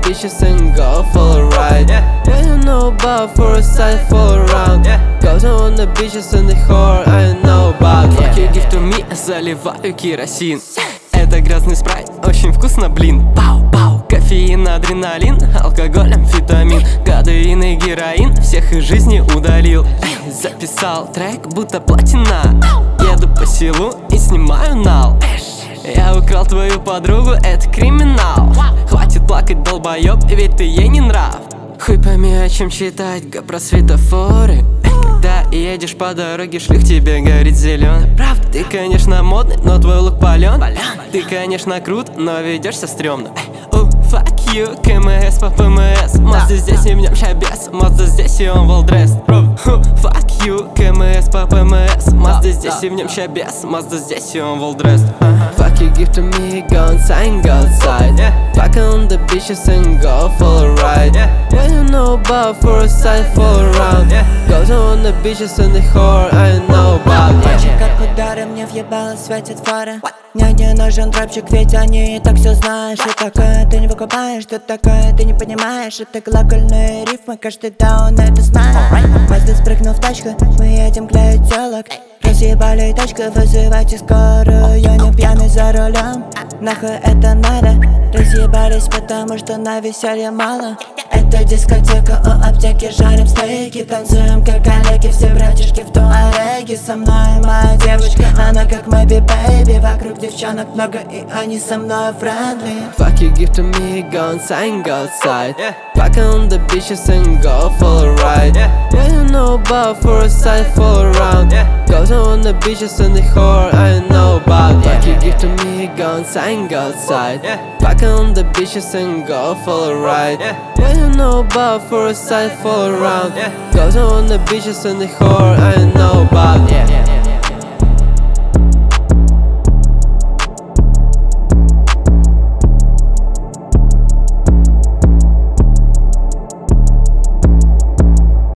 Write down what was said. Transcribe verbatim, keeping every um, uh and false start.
beaches and go for a ride. What you know about for a side for around? Go down on the beaches and the whore I know about. Fuck you give to me, заливаю керосин. Это грязный спрайт, очень вкусно, блин. Пау-пау, кофеин, адреналин, алкоголь, амфетамин, кадеин и героин всех из жизни удалил. Эй, записал трек, будто платина. Еду по селу и снимаю нал. Я украл твою подругу, это криминал. Хватит плакать, долбоёб, ведь ты ей не нрав. Хуй пойми, о чем читать, га про светофоры. Когда едешь по дороге, шлюх тебе горит зелёный. Ты, конечно, модный, но твой лук палён. Ты, конечно, крут, но ведёшься стрёмно. Oh, fuck you, КМС по ПМС. Мазда здесь и в нем щабес. Мазда здесь и он well-dressed. Oh, fuck you, КМС по ПМС. Мазда здесь и в нем щабес. Мазда здесь и он well-dressed. Fuck you give to me, go inside and go outside. Fuck on the beaches and go for a ride. What you know about for a side for around? Go down on the beaches and the whore I know about. Очень как удары, мне въебало светят фары. Мне не нужен тропчик, ведь они и так все знают. Что такое ты не выкупаешь, что такое ты не понимаешь. Это глагольные рифмы, каждый даун это знает. Мазда спрыгнул в тачку, мы едем клеить телок. Разъебали тачку, вызывайте скорую. Я не пьяный за рулем, нахуй это надо. Разъебались, потому что на веселье мало. Это дискотека у аптеки, жарим стейки. Танцуем как коллеги, все братишки в туареге. Со мной моя девочка, она как Мэби Бэйби. Вокруг девчонок много, и они со мной friendly. Fuck you give to me, go inside and go outside. Fuck on the beaches and go for a ride. What you know about for a side for around? Go down on the beaches and the whore I know about. Fuck you give to me, go inside and go outside. Fuck on the beaches and go for a ride. What you know about for a side for around? Go down on the beaches and the whore I know about.